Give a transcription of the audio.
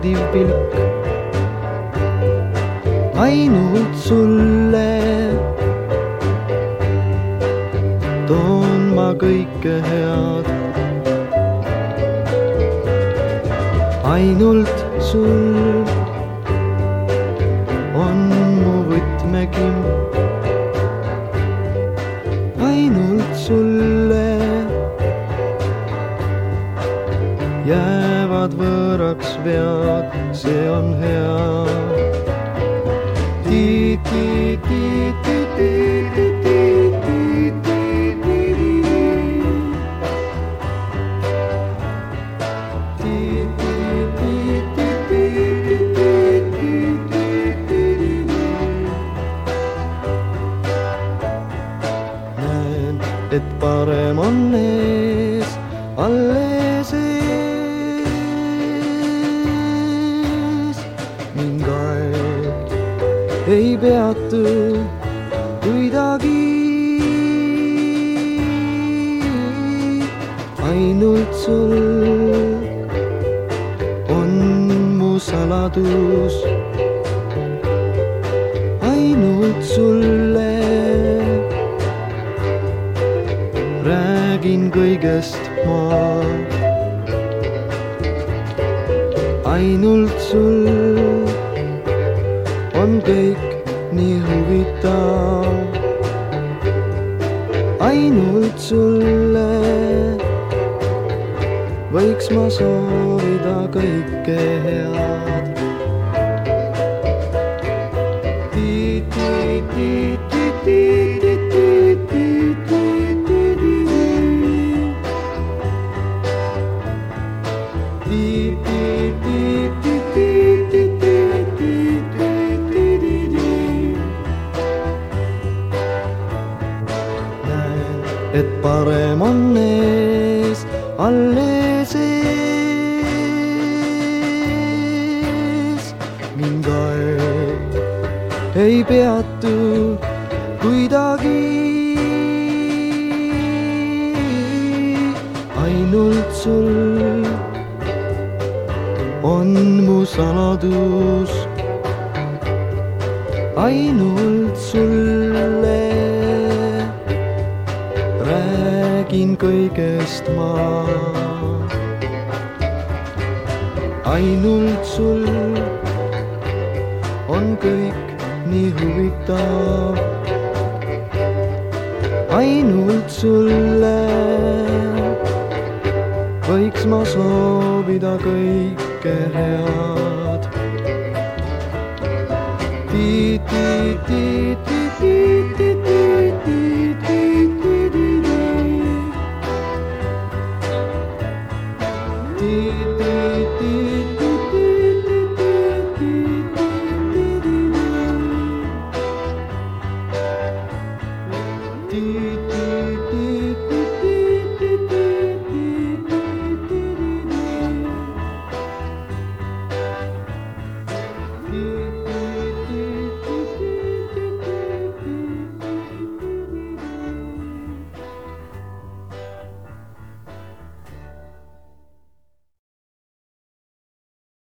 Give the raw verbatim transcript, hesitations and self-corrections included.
naudiv pilk. Ainult sulle toon ma kõike head. Ainult sul on mu võtmekim. Ainult sulle jäävad võõraks vead, see on hea. Näen, et parem on ees, alles ees. Ning aeg ei peatu kuidagi. Ainult sul on mu saladus. Ainult sulle räägin kõigest ma. Ainult sul on kõik nii huvitav. Ainult sulle võiks ma soovida kõike head. Näen, et parem on ees, alles ees. Ning aeg ei peatu kuidagi. Ainult sul on mu saladus. Ainult sulle räägin kõigest ma. Ainult sul on kõik nii huvitav. Ainult sulle võiks ma soovida kõike head. Ti, ti, ti, ti.